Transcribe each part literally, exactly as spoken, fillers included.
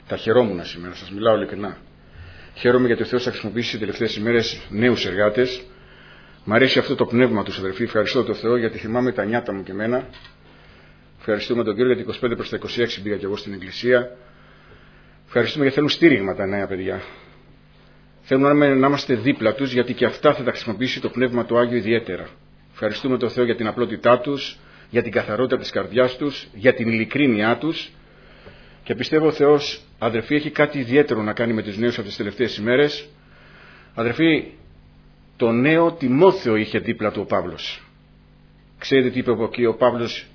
Τα χαιρόμουν σήμερα, σας μιλάω ειλικρινά. Χαίρομαι γιατί ο Θεός θα χρησιμοποιήσει τις τελευταίες ημέρες νέους εργάτες. Μ' αρέσει αυτό το πνεύμα τους, αδερφοί. Ευχαριστώ τον Θεό γιατί θυμάμαι τα νιάτα μου και εμένα. Ευχαριστούμε τον Κύριο γιατί είκοσι πέντε προς τα είκοσι έξι πήγα και εγώ στην Εκκλησία. Ευχαριστούμε γιατί θέλουν στήριγμα τα νέα παιδιά. Θέλουν να είμαστε δίπλα τους γιατί και αυτά θα τα χρησιμοποιήσει το πνεύμα του Άγιο ιδιαίτερα. Ευχαριστούμε τον Θεό για την απλότητά τους, για την καθαρότητα της καρδιάς τους, για την ειλικρίνειά τους. Και πιστεύω ο Θεός, αδερφοί, έχει κάτι ιδιαίτερο να κάνει με τους νέους αυτές τις τελευταίες ημέρες. Αδερφοί, το νέο Τιμόθεο είχε δίπλα του ο Παύλος. Ξέρετε τι είπε από εκεί ο Παύλος?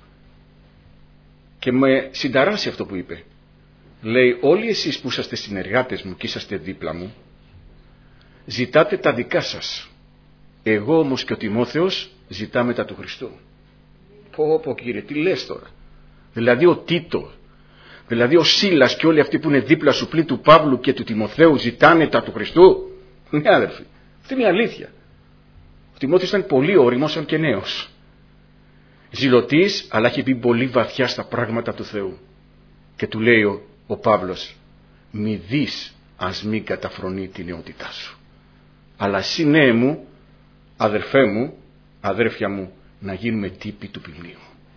Και με συνταράσει αυτό που είπε. Λέει, όλοι εσείς που είσαστε συνεργάτες μου και είσαστε δίπλα μου, ζητάτε τα δικά σας. Εγώ όμως και ο Τιμόθεος ζητάμε τα του Χριστού. Πω πω Κύριε, τι λες τώρα? Δηλαδή ο Τίτο, δηλαδή ο Σίλας και όλοι αυτοί που είναι δίπλα σου πλην του Παύλου και του Τιμοθέου ζητάνε τα του Χριστού? Ναι αδερφοί, αυτή είναι η αλήθεια. Ο Τιμόθεος ήταν πολύ όριμος αν και νέος. Ζηλωτής, αλλά έχει μπει πολύ βαθιά στα πράγματα του Θεού. Και του λέει ο, ο Παύλος, μη δεις ας μην καταφρονεί τη νεότητά σου. Αλλά εσύ νέε μου, αδερφέ μου, αδέρφια μου, να γίνουμε τύποι του ποιμνίου.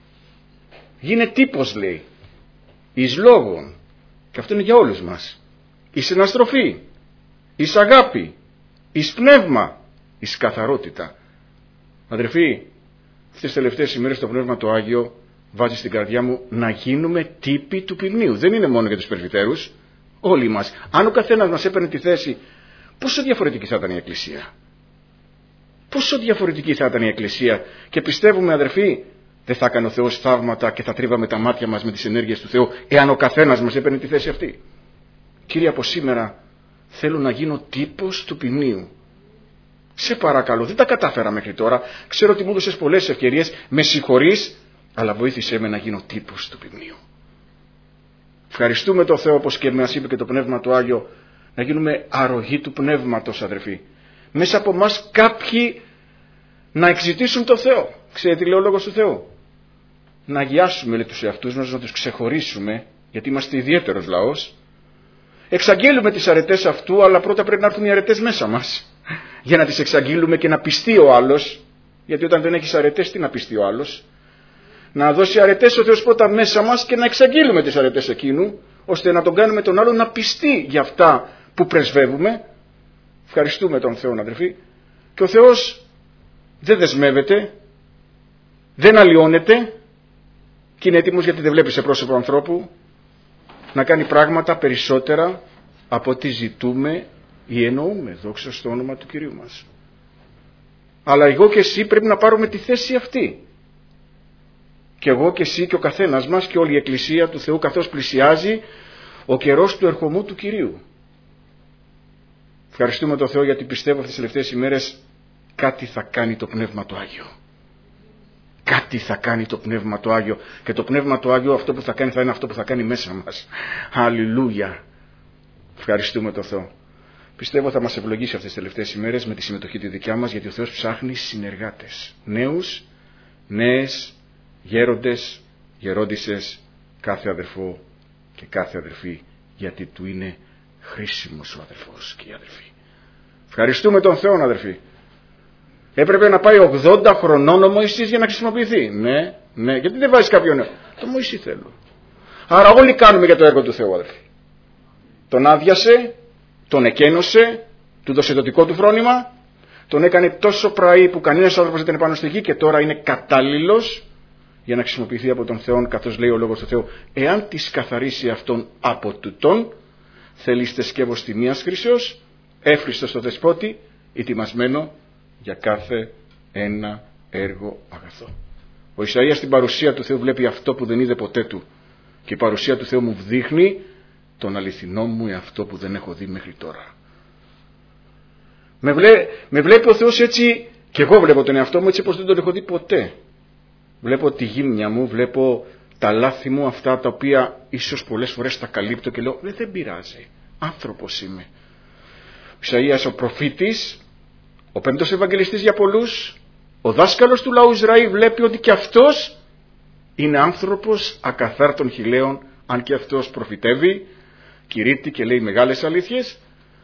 Γίνε τύπος, λέει, εις λόγων, και αυτό είναι για όλους μας, εις συναστροφή, εις αγάπη, εις πνεύμα, εις καθαρότητα. Αδερφοί, αυτές τις τελευταίες ημέρες το Πνεύμα το Άγιο βάζει στην καρδιά μου να γίνουμε τύποι του ποιμνίου. Δεν είναι μόνο για τους πρεσβυτέρους, όλοι μας. Αν ο καθένας μας έπαιρνε τη θέση, πόσο διαφορετική θα ήταν η Εκκλησία. Πόσο διαφορετική θα ήταν η Εκκλησία. Και πιστεύουμε, αδερφοί, δεν θα έκανε ο Θεός θαύματα και θα τρίβαμε τα μάτια μας με τις ενέργειες του Θεού, εάν ο καθένας μας έπαιρνε τη θέση αυτή. Κύριε, από σήμερα θέλω να γίνω τύπος του ποιμνίου. Σε παρακαλώ, δεν τα κατάφερα μέχρι τώρα. Ξέρω ότι μου έδωσες πολλές ευκαιρίες, με συγχωρείς, αλλά βοήθησέ με να γίνω τύπος του ποιμνίου. Ευχαριστούμε τον Θεό, όπως και μας είπε και το Πνεύμα του Άγιο, να γίνουμε αρρωγοί του Πνεύματος, αδερφοί. Μέσα από εμάς κάποιοι να εξητήσουν το Θεό. Ξέρετε τι λέει ο Λόγος του Θεού? Να αγιάσουμε, λέει, τους εαυτούς μας, να τους ξεχωρίσουμε, γιατί είμαστε ιδιαίτερος λαός. Εξαγγέλουμε τις αρετές αυτού, αλλά πρώτα πρέπει να έρθουν οι αρετές μέσα μας. Για να τις εξαγγείλουμε και να πιστεί ο άλλος, γιατί όταν δεν έχεις αρετές, τι να πιστεί ο άλλος? Να δώσει αρετές ο Θεός πρώτα μέσα μας και να εξαγγείλουμε τις αρετές εκείνου, ώστε να τον κάνουμε τον άλλον να πιστεί για αυτά που πρεσβεύουμε. Ευχαριστούμε τον Θεό, αδερφοί. Και ο Θεός δεν δεσμεύεται, δεν αλλοιώνεται και είναι έτοιμος, γιατί δεν βλέπει σε πρόσωπο ανθρώπου, να κάνει πράγματα περισσότερα από ό,τι ζητούμε ή εννοούμε. Δόξα στο όνομα του Κυρίου μας. Αλλά εγώ και εσύ πρέπει να πάρουμε τη θέση αυτή. Και εγώ και εσύ και ο καθένας μας και όλη η Εκκλησία του Θεού, καθώς πλησιάζει ο καιρός του ερχομού του Κυρίου. Ευχαριστούμε τον Θεό γιατί πιστεύω αυτές τις τελευταίες ημέρες κάτι θα κάνει το Πνεύμα το Άγιο. Κάτι θα κάνει το Πνεύμα το Άγιο. Και το Πνεύμα το Άγιο αυτό που θα κάνει θα είναι αυτό που θα κάνει μέσα μας. Αλληλούια. Ευχαριστούμε τον Θεό. Πιστεύω θα μας ευλογήσει αυτές τις τελευταίες ημέρες με τη συμμετοχή τη δικιά μας, γιατί ο Θεός ψάχνει συνεργάτες. Νέους, νέες, γέροντες, γερόντισσες, κάθε αδερφό και κάθε αδερφή, γιατί του είναι χρήσιμος ο αδερφός και η αδερφή. Ευχαριστούμε τον Θεό, αδερφοί. Έπρεπε να πάει ογδόντα χρονών ο Μωυσής για να χρησιμοποιηθεί. Ναι, ναι, γιατί δεν βάζεις κάποιον νέο? Το Μωυσή θέλω. Άρα όλοι κάνουμε για το έργο του Θεού, αδερφοί. Τον άδειασε, τον εκένωσε, του δώσε το δικό του φρόνημα, τον έκανε τόσο πραή που κανένας άνθρωπος δεν ήταν πάνω στη γη και τώρα είναι κατάλληλος για να χρησιμοποιηθεί από τον Θεό, καθώς λέει ο Λόγος του Θεού, εάν τις καθαρίσει αυτόν από τούτον, θέλεις σκεύος τιμίας χρήσεως, εύχριστο στο δεσπότη, ετοιμασμένο για κάθε ένα έργο αγαθό. Ο Ισαΐας στην παρουσία του Θεού βλέπει αυτό που δεν είδε ποτέ του, και η παρουσία του Θεού μου δείχνει τον αληθινό μου εαυτό που δεν έχω δει μέχρι τώρα. Με, βλέ, με βλέπει ο Θεός έτσι, και εγώ βλέπω τον εαυτό μου έτσι πως δεν τον έχω δει ποτέ. Βλέπω τη γύμνια μου, βλέπω τα λάθη μου, αυτά τα οποία ίσως πολλές φορές τα καλύπτω και λέω δεν, δεν πειράζει, άνθρωπος είμαι. Ο Ισαΐας ο προφήτης, ο πέμπτος Ευαγγελιστής για πολλούς, ο δάσκαλος του λαού Ισραήλ, βλέπει ότι και αυτός είναι άνθρωπος ακαθάρτων χιλέων, αν και αυτός προφητεύει κηρύττει και λέει μεγάλες αλήθειες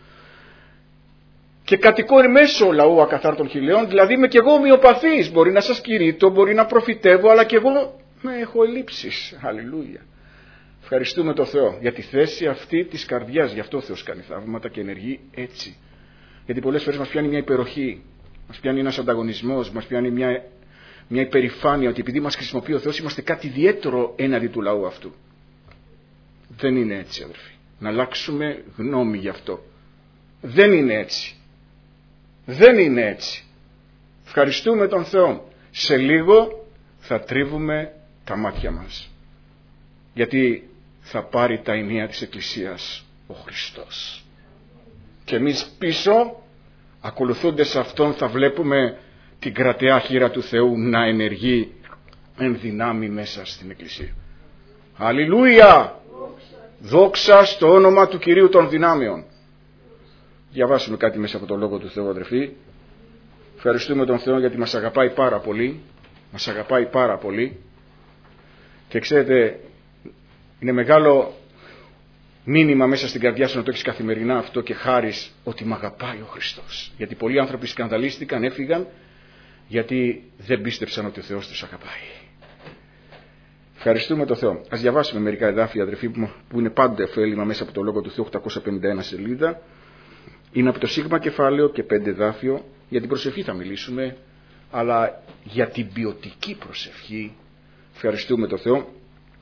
και κατοικώ μέσω λαού ακαθάρτων χιλιών, δηλαδή είμαι και εγώ ομοιοπαθής, μπορεί να σας κηρύττω, μπορεί να προφητεύω, αλλά και εγώ με έχω ελλείψεις. Αλληλούια. Ευχαριστούμε τον Θεό για τη θέση αυτή της καρδιάς, γι' αυτό ο Θεός κάνει θαύματα και ενεργεί έτσι. Γιατί πολλές φορές μας πιάνει μια υπεροχή, μας πιάνει ένας ανταγωνισμός, μας πιάνει μια, μια υπερηφάνεια ότι επειδή μας χρησιμοποιεί ο Θεός είμαστε κάτι ιδιαίτερο έναντι του λαού αυτού. Δεν είναι έτσι, αδερφοί. Να αλλάξουμε γνώμη γι' αυτό. Δεν είναι έτσι. Δεν είναι έτσι. Ευχαριστούμε τον Θεό. Σε λίγο θα τρίβουμε τα μάτια μας. Γιατί θα πάρει τα ενία της Εκκλησίας ο Χριστός. Και εμείς πίσω, ακολουθώντας αυτόν, θα βλέπουμε την κρατεά χείρα του Θεού να ενεργεί εν δυνάμει μέσα στην Εκκλησία. Αλληλούια! Δόξα στο όνομα του Κυρίου των δυνάμεων. Διαβάσουμε κάτι μέσα από τον Λόγο του Θεού, αδερφοί. Ευχαριστούμε τον Θεό γιατί μας αγαπάει πάρα πολύ. Μας αγαπάει πάρα πολύ. Και ξέρετε, είναι μεγάλο μήνυμα μέσα στην καρδιά σου να το έχεις καθημερινά αυτό και χάρις ότι μ' αγαπάει ο Χριστός. Γιατί πολλοί άνθρωποι σκανδαλίστηκαν, έφυγαν, γιατί δεν πίστεψαν ότι ο Θεός τους αγαπάει. Ευχαριστούμε τον Θεό. Ας διαβάσουμε μερικά εδάφια, αδερφοί, που είναι πάντα ωφέλιμα μέσα από το Λόγο του Θεού, οκτακόσια πενήντα ένα σελίδα. Είναι από το Σίγμα κεφάλαιο και πέντε εδάφιο. Για την προσευχή θα μιλήσουμε, αλλά για την ποιοτική προσευχή ευχαριστούμε τον Θεό.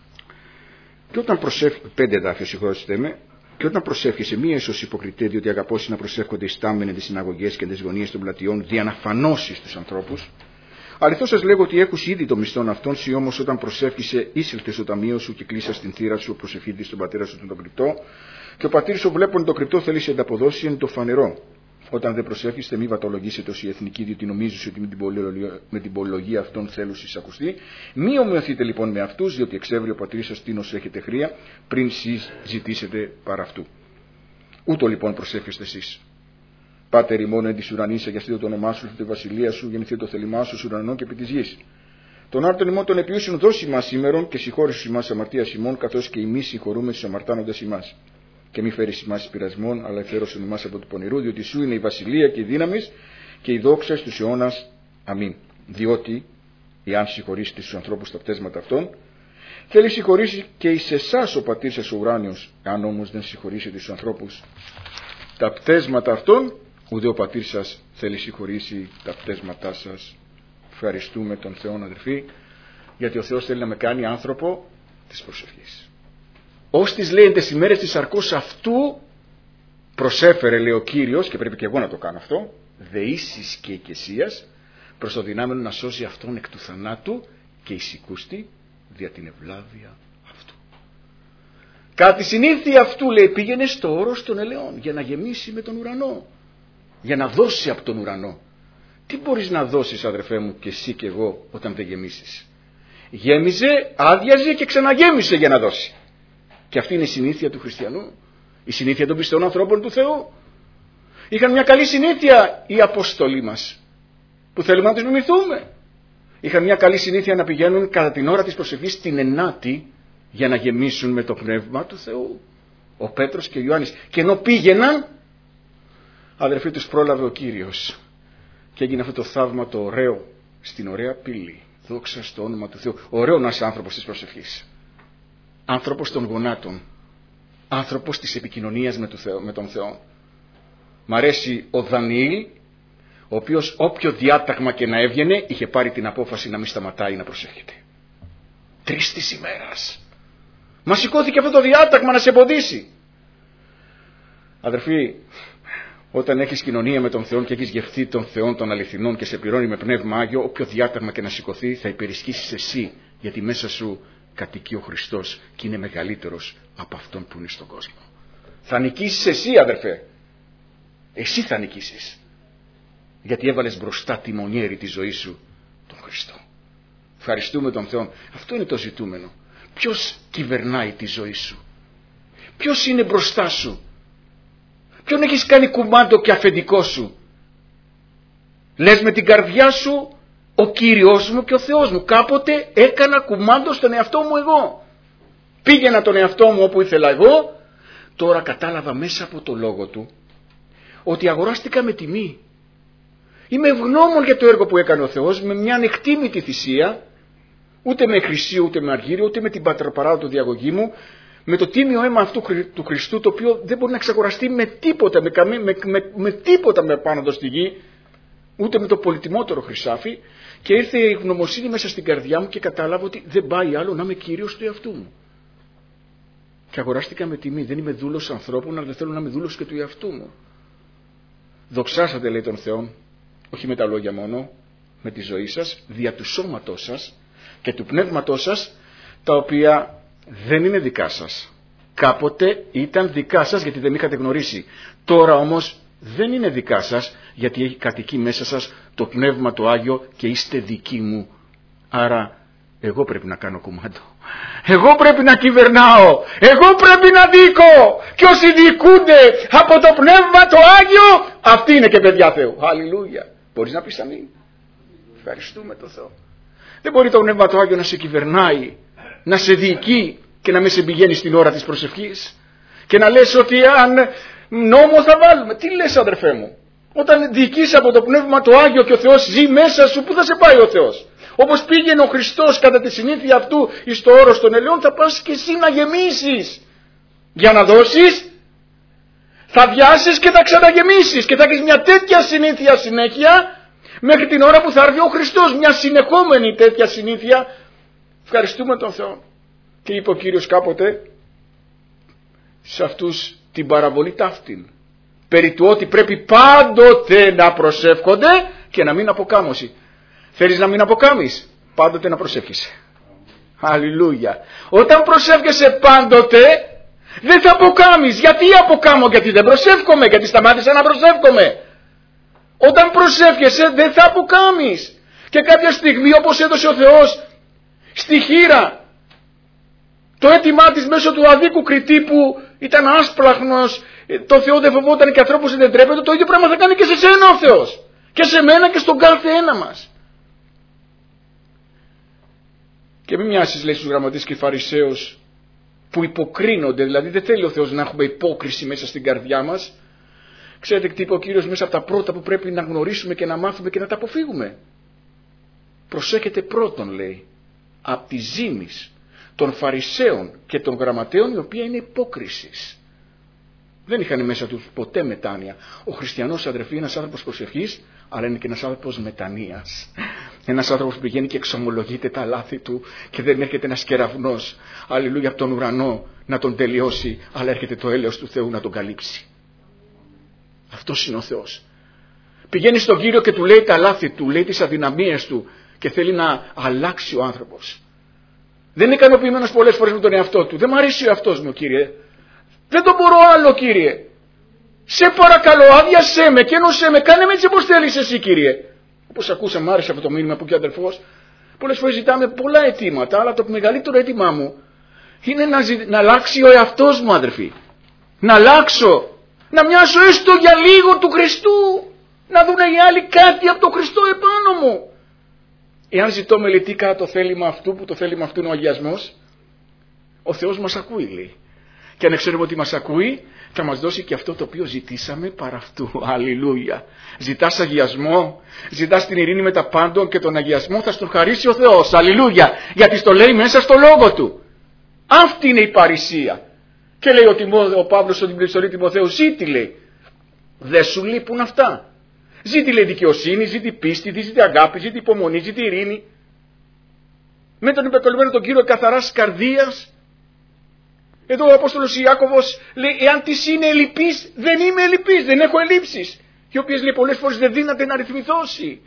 Και όταν προσεύχει, πέντε εδάφια συγχωρέστε με, και όταν προσεύχεσαι μία ίσως υποκριτέ, διότι αγαπώσει να προσεύχονται οι στάμενοι τις συναγωγές και τις γωνίες των πλατιών, δια να φανώσεις τους ανθρώπους. Αληθώς σας λέγω ότι έχεις ήδη το μισθόν αυτόν, σοι όμως όταν προσεύχεσαι ήσυλθες στο ταμείο σου και κλείσας στην θύρα σου, προσευχήτης στον πατέρα σου τον κρυπτό, και ο πατήρ σου βλέπουν το κρυπτό θέλει σε ανταποδώσει εν το φανερό. Όταν δεν προσεύχεστε, μη βατολογήσετε ως οι εθνικοί, διότι νομίζεις ότι με την, πολυολογία, με την πολυλογία αυτών θέλουν εισακουστεί. Μη ομοιωθείτε λοιπόν με αυτούς, διότι εξεύρει ο πατήρ σας τίνος έχετε χρία, πριν σεις ζητήσετε παρά αυτού. Ούτω λοιπόν προσεύχεστε εσείς. Πάτερ ημών εν της ουρανής, αγιαστείτε το όνομά σου, τη βασιλεία σου, γεννηθεί το θέλημά σου, ουρανών και επί της γης. Τον άρτον ημών των επιούσιων δώσει μας σήμερον και συγχώρησου ημάς αμαρτίας ημών, καθώς και εμείς συγχωρούμε στους αμαρτάνοντας ημάς. Και μη φέρεις ημάς πειρασμών, αλλά εφέρωσον ημάς από του πονηρού, διότι σου είναι η βασιλεία και η δύναμη και η δόξα στους αιώνας. Αμήν. Διότι, εάν συγχωρήσετε στους ανθρώπους τα πτέσματα αυτών, θέλει συγχωρήσει και εις εσάς ο πατήρ σας ο ουράνιος. Αν όμως δεν συγχωρήσετε στους ανθρώπους τα πτέσματα αυτών, ούτε ο πατήρ σας θέλει συγχωρήσει τα πτέσματά σας. Ευχαριστούμε τον Θεό, αδερφοί, γιατί ο Θεός θέλει να με κάνει άνθρωπο της προσευχής. Ως τις λέει τις ημέρες της σαρκός αυτού προσέφερε, λέει ο Κύριος, και πρέπει και εγώ να το κάνω αυτό, δεήσεις και οικεσίας, προς το δυνάμενο να σώσει αυτόν εκ του θανάτου και εισηκούστη δια την ευλάβεια αυτού. Κατά τη συνήθεια αυτού, λέει, πήγαινε στο όρος των ελαιών για να γεμίσει με τον ουρανό, για να δώσει από τον ουρανό. Τι μπορείς να δώσεις, αδερφέ μου, και εσύ και εγώ όταν δεν γεμίσεις? Γέμιζε, άδειαζε και ξαναγέμισε για να δώσει. Και αυτή είναι η συνήθεια του χριστιανού, η συνήθεια των πιστών ανθρώπων του Θεού. Είχαν μια καλή συνήθεια οι Απόστολοι μας, που θέλουμε να τους μιμηθούμε. Είχαν μια καλή συνήθεια να πηγαίνουν κατά την ώρα της προσευχής στην ενάτη για να γεμίσουν με το Πνεύμα του Θεού. Ο Πέτρος και ο Ιωάννης. Και ενώ πήγαιναν, αδερφοί, τους πρόλαβε ο Κύριος. Και έγινε αυτό το θαύμα το ωραίο στην ωραία πύλη. Δόξα στο όνομα του Θεού. Ωραίο να είσαι άνθρωπος της προσευχής. Άνθρωπος των γονάτων. Άνθρωπος της επικοινωνίας με, το Θεό, με τον Θεό. Μ' αρέσει ο Δανιήλ, ο οποίος όποιο διάταγμα και να έβγαινε, είχε πάρει την απόφαση να μην σταματάει να προσεύχεται. Τρεις της ημέρας. Μα σηκώθηκε αυτό το διάταγμα να σε εμποδίσει. Αδερφοί, όταν έχεις κοινωνία με τον Θεό και έχεις γευτεί τον Θεό των αληθινών και σε πληρώνει με πνεύμα Άγιο, όποιο διάταγμα και να σηκωθεί θα υπερισχύσεις εσύ, γιατί μέσα σου κατοικεί ο Χριστός και είναι μεγαλύτερος από αυτόν που είναι στον κόσμο. Θα νικήσεις εσύ, αδερφέ. Εσύ θα νικήσεις. Γιατί έβαλες μπροστά τη μονιέρη τη ζωή σου τον Χριστό. Ευχαριστούμε τον Θεό. Αυτό είναι το ζητούμενο. Ποιος κυβερνάει τη ζωή σου? Ποιος είναι μπροστά σου? Ποιον έχεις κάνει κουμάντο και αφεντικό σου? Λες με την καρδιά σου, ο Κύριος μου και ο Θεός μου. Κάποτε έκανα κουμάντο στον εαυτό μου εγώ. Πήγαινα τον εαυτό μου όπου ήθελα εγώ, τώρα κατάλαβα μέσα από το λόγο του ότι αγοράστηκα με τιμή. Είμαι ευγνώμων για το έργο που έκανε ο Θεός με μια ανεκτήμητη θυσία, ούτε με χρυσίο, ούτε με αργύριο, ούτε με την πατροπαράδοτο διαγωγή μου, με το τίμιο αίμα αυτού του Χριστού, το οποίο δεν μπορεί να εξαγοραστεί με τίποτα, με, με, με, με, με τίποτα με πάνω εδώ στη γη, ούτε με το πολυτιμότερο χρυσάφι. Και ήρθε η γνωμοσύνη μέσα στην καρδιά μου και κατάλαβα ότι δεν πάει άλλο να είμαι κύριος του εαυτού μου. Και αγοράστηκα με τιμή. Δεν είμαι δούλος ανθρώπων, αλλά δεν θέλω να είμαι δούλος και του εαυτού μου. Δοξάσατε, λέει, τον Θεό, όχι με τα λόγια μόνο, με τη ζωή σας, δια του σώματός σας και του πνεύματός σας, τα οποία δεν είναι δικά σας. Κάποτε ήταν δικά σας γιατί δεν με είχατε γνωρίσει. Τώρα όμως δεν είναι δικά σας γιατί έχει κατοικεί μέσα σας το Πνεύμα το Άγιο και είστε δικοί μου. Άρα εγώ πρέπει να κάνω κουμάντο. Εγώ πρέπει να κυβερνάω. Εγώ πρέπει να δίκω. Και όσοι διοικούνται από το Πνεύμα το Άγιο, αυτοί είναι και παιδιά Θεού. Αλληλούια. Μπορείς να πεις αμήν? Ευχαριστούμε τον Θεό. Δεν μπορεί το Πνεύμα το Άγιο να σε κυβερνάει, να σε διοικεί και να μην σε πηγαίνει στην ώρα της προσευχής και να λες ότι αν νόμο θα βάλουμε. Τι λες, αδερφέ μου? Όταν διοικείς από το Πνεύμα το Άγιο και ο Θεός ζει μέσα σου, πού θα σε πάει ο Θεός? Όπως πήγαινε ο Χριστός κατά τη συνήθεια αυτού εις το όρος των ελαιών, θα πας και εσύ να γεμίσεις. Για να δώσεις, θα βιάσεις και θα ξαναγεμίσεις και θα έχεις μια τέτοια συνήθεια συνέχεια μέχρι την ώρα που θα έρθει ο Χριστός. Μια συνεχόμενη τέτοια συνήθεια. Ευχαριστούμε τον Θεό. Και είπε ο Κύριος κάποτε σε αυτούς την παραβολή ταύτην, περί του ότι πρέπει πάντοτε να προσεύχονται και να μην αποκάμωση. Θέλεις να μην αποκάμεις? Πάντοτε να προσεύχεσαι. Αλληλούια. Όταν προσεύχεσαι πάντοτε, δεν θα αποκάμεις. Γιατί αποκάμω? Γιατί δεν προσεύχομαι, γιατί σταμάτησα να προσεύχομαι. Όταν προσεύχεσαι δεν θα αποκάμεις. Και κάποια στιγμή, όπως έδωσε ο Θεός στη χήρα το αίτημά της μέσω του αδίκου κριτή που ήταν άσπλαχνος, το Θεό δεν φοβόταν και ανθρώπους δεν τρέπεται, το ίδιο πράγμα θα κάνει και σε σένα ο Θεός. Και σε μένα και στον κάθε ένα μας. Και μην μοιάσεις, λέει, στους γραμματείς και φαρισαίους που υποκρίνονται, δηλαδή δεν θέλει ο Θεός να έχουμε υπόκριση μέσα στην καρδιά μας. Ξέρετε τι είπε ο Κύριος μέσα από τα πρώτα που πρέπει να γνωρίσουμε και να μάθουμε και να τα αποφύγουμε? Προσέχετε πρώτον, λέει, από τη ζήμης των φαρισαίων και των γραμματέων, η οποία είναι υπόκρισης. Δεν είχαν μέσα τους ποτέ μετάνοια. Ο χριστιανός, αδερφοί, είναι ένας άνθρωπος προσευχής, αλλά είναι και ένας άνθρωπος μετανοίας. Ένας άνθρωπος που πηγαίνει και εξομολογείται τα λάθη του και δεν έρχεται ένας κεραυνός, αλληλούια, από τον ουρανό να τον τελειώσει, αλλά έρχεται το έλεος του Θεού να τον καλύψει. Αυτός είναι ο Θεός. Πηγαίνει στον Κύριο και του λέει τα λάθη του, λέει τις αδυναμίες του και θέλει να αλλάξει ο άνθρωπος. Δεν είναι ικανοποιημένος πολλές φορές με τον εαυτό του. Δεν μου αρέσει ο εαυτός μου, Κύριε. Δεν τον μπορώ άλλο, Κύριε. Σε παρακαλώ, άδειασέ με και ενώσέ με. Κάνε με έτσι όπως θέλεις εσύ, Κύριε. Όπως ακούσαμε, μ' άρεσε αυτό το μήνυμα που και ο αδερφός. Πολλές φορές ζητάμε πολλά αιτήματα, αλλά το μεγαλύτερο αίτημά μου είναι να, ζη... να αλλάξει ο εαυτός μου, αδερφοί. Να αλλάξω. Να μοιάσω έστω για λίγο του Χριστού. Να δουν οι άλλοι κάτι από τον Χριστό επάνω μου. Εάν ζητώ μελετή κατά το θέλημα αυτού, που το θέλημα αυτού είναι ο αγιασμός, ο Θεός μας ακούει, λέει. Και αν ξέρουμε ότι μας ακούει, θα μας δώσει και αυτό το οποίο ζητήσαμε παρά αυτού. Αλληλούια. Ζητάς αγιασμό, ζητάς την ειρήνη με τα πάντων και τον αγιασμό θα στον χαρίσει ο Θεός. Αλληλούια. Γιατί στο λέει μέσα στο λόγο του. Αυτή είναι η παρησία. Και λέει ο, Τιμώ, ο Παύλος στον επιστολή Τιμοθέου, ζήτη, λέει. Δεν σου λείπουν αυτά. Ζήτη, λέει, δικαιοσύνη, ζήτη πίστη, ζήτη αγάπη, ζήτη υπομονή, ζήτη ειρήνη. Με τον υπεκολυμένο τον Κύριο καθαράς καρδίας. Εδώ ο Απόστολος Ιάκωβος λέει, εάν της είναι ελλειπής, δεν είμαι ελλειπής, δεν έχω ελλείψεις, οι οποίες, λέει, πολλές φορές δεν δύναται να ρυθμιθώσει.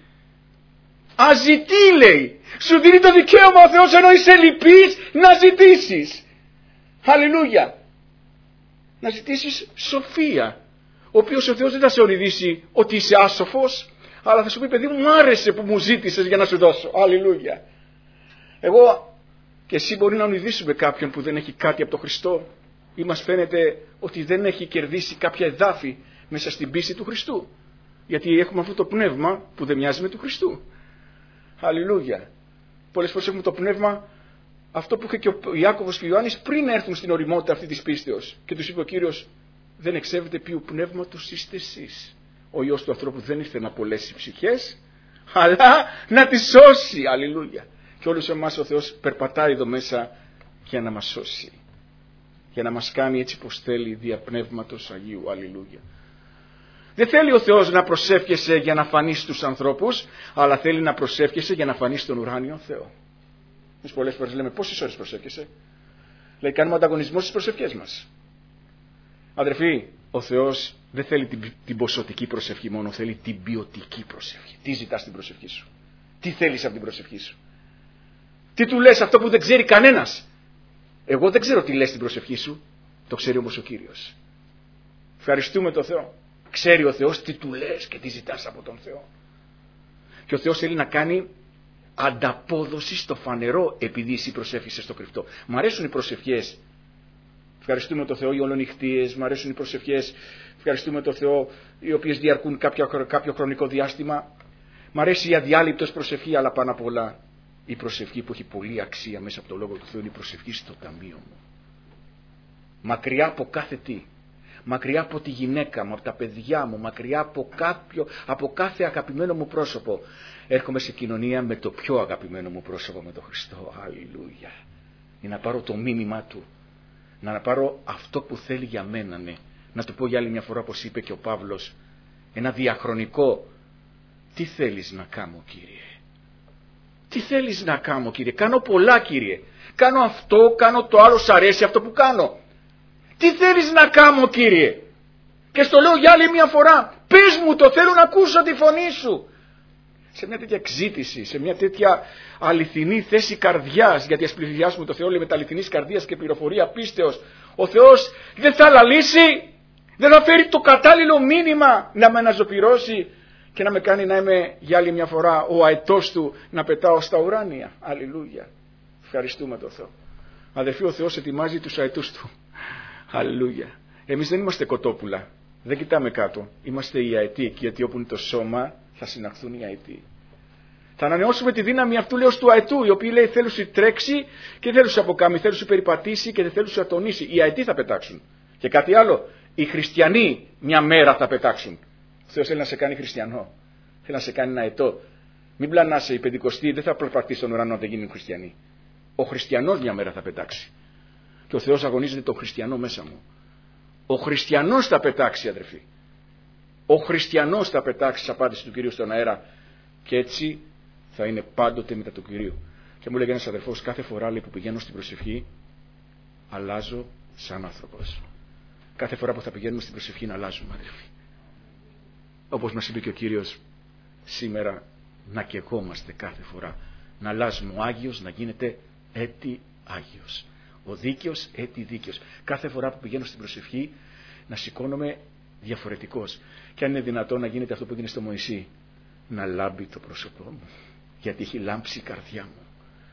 Αζητεί, λέει, σου δίνει το δικαίωμα ο Θεός, ενώ είσαι ελλειπής, να ζητήσεις. Αλληλούια. Να ζητήσεις σοφία, ο οποίος ο Θεός δεν θα σε ονειδήσει ότι είσαι άσοφος, αλλά θα σου πει, παιδί μου, μου άρεσε που μου ζήτησες για να σου δώσω. Αλληλούια. Εγώ και εσύ μπορεί να ονειδήσουμε κάποιον που δεν έχει κάτι από τον Χριστό ή μας φαίνεται ότι δεν έχει κερδίσει κάποια εδάφη μέσα στην πίστη του Χριστού. Γιατί έχουμε αυτό το πνεύμα που δεν μοιάζει με του Χριστού. Αλληλούια. Πολλές φορές έχουμε το πνεύμα αυτό που είχε και ο Ιάκωβος και ο Ιωάννης πριν έρθουν στην ωριμότητα αυτή της πίστεως. Και τους είπε ο Κύριος, δεν εξέβετε ποιου πνεύματος είστε εσείς. Ο Υιός του ανθρώπου δεν ήρθε να απολέσει ψυχές, αλλά να τις σώσει. Αλληλούια. Και όλους εμάς ο Θεός περπατάει εδώ μέσα για να μας σώσει. Για να μας κάνει έτσι πως θέλει δια πνεύματος Αγίου. Αλληλούια. Δεν θέλει ο Θεός να προσεύχεσαι για να φανείς στους ανθρώπους, αλλά θέλει να προσεύχεσαι για να φανείς στον ουράνιο Θεό. Εμείς πολλές φορές λέμε πόσες ώρες προσεύχεσαι. Λέει κάνουμε ανταγωνισμό στις προσευχές μας. Αδερφοί, ο Θεός δεν θέλει την, την ποσοτική προσευχή μόνο, θέλει την ποιοτική προσευχή. Τι ζητάς στην προσευχή σου? Τι θέλεις από την προσευχή σου? Τι του λες αυτό που δεν ξέρει κανένας? Εγώ δεν ξέρω τι λες στην προσευχή σου, το ξέρει όμως ο Κύριος. Ευχαριστούμε τον Θεό. Ξέρει ο Θεός τι του λες και τι ζητάς από τον Θεό. Και ο Θεός θέλει να κάνει ανταπόδοση στο φανερό επειδή εσύ προσεύχεσαι στο κρυφτό. Μ' αρέσουν οι προσευχές. Ευχαριστούμε τον Θεό οι ολονυχτίες, μ' αρέσουν οι προσευχές. Ευχαριστούμε τον Θεό οι οποίες διαρκούν κάποιο, κάποιο χρονικό διάστημα. Μ' αρέσει η αδιάλειπτος προσευχή, αλλά πάνω απ' όλα η προσευχή που έχει πολύ αξία μέσα από το Λόγο του Θεού είναι η προσευχή στο ταμείο μου. Μακριά από κάθε τι. Μακριά από τη γυναίκα μου, από τα παιδιά μου, μακριά από, κάποιο, από κάθε αγαπημένο μου πρόσωπο. Έρχομαι σε κοινωνία με το πιο αγαπημένο μου πρόσωπο, με τον Χριστό. Αλληλούια. Για να πάρω το μήνυμά Του. Να πάρω αυτό που θέλει για μένα, ναι. Να του πω για άλλη μια φορά, όπως είπε και ο Παύλος, ένα διαχρονικό. Τι θέλεις να κάνω, Κύριε? Τι θέλεις να κάνω, Κύριε? Κάνω πολλά, Κύριε. Κάνω αυτό, κάνω το άλλο, σ' αρέσει αυτό που κάνω. Τι θέλεις να κάνω, Κύριε? Και στο λέω για άλλη μια φορά, πες μου το, θέλω να ακούσω τη φωνή σου. Σε μια τέτοια εξήτηση, σε μια τέτοια αληθινή θέση καρδιάς, γιατί ας πλησιάσουμε το Θεό, λέει, με τα αληθινής καρδίας και πληροφορία πίστεως, ο Θεός δεν θα λαλήσει, δεν θα φέρει το κατάλληλο μήνυμα να με αναζωπυρώσει και να με κάνει να είμαι για άλλη μια φορά ο αετός Του, να πετάω στα ουράνια. Αλληλούια. Ευχαριστούμε τον Θεό. Αδελφοί, ο Θεός ετοιμάζει τους αετούς Του. Αλληλούια. Εμείς δεν είμαστε κοτόπουλα. Δεν κοιτάμε κάτω. Είμαστε οι αετοί, γιατί όπου είναι το σώμα θα συναχθούν οι αετοί. Θα ανανεώσουμε τη δύναμη αυτού, λέω, του αετού, η οποία λέει θέλει σου τρέξει και θέλει σου αποκάμει, θέλει σου περιπατήσει και δεν θέλει σου ατονίσει. Οι αετοί θα πετάξουν. Και κάτι άλλο, οι χριστιανοί μια μέρα θα πετάξουν. Ο Θεός θέλει να σε κάνει χριστιανό. Θέλει να σε κάνει ένα αετό. Μην πλανάσαι, οι πεντηκοστοί δεν θα προπαρτεί στον ουρανό αν δεν γίνουν χριστιανοί. Ο χριστιανός μια μέρα θα πετάξει. Και ο Θεός αγωνίζεται τον χριστιανό μέσα μου. Ο χριστιανός θα πετάξει, αδερφοί. Ο χριστιανός θα πετάξει, απάντηση του Κυρίου στον αέρα. Και έτσι θα είναι πάντοτε μετά του Κυρίου. Και μου λέγει ένας αδερφός, κάθε φορά, λέει, που πηγαίνω στην προσευχή, αλλάζω σαν άνθρωπος. Κάθε φορά που θα πηγαίνουμε στην προσευχή να αλλάζουμε, αδερφοί. Όπως μας είπε και ο Κύριος σήμερα, να καιγόμαστε κάθε φορά. Να αλλάζουμε. Ο Άγιος να γίνεται έτη Άγιος. Ο δίκαιος έτη δίκαιος. Κάθε φορά που πηγαίνω στην προσευχή να σηκώνομαι διαφορετικός. Και αν είναι δυνατόν να γίνεται αυτό που έγινε στο Μωυσή, να λάμπει το πρόσωπό μου, γιατί έχει λάμψει η καρδιά μου.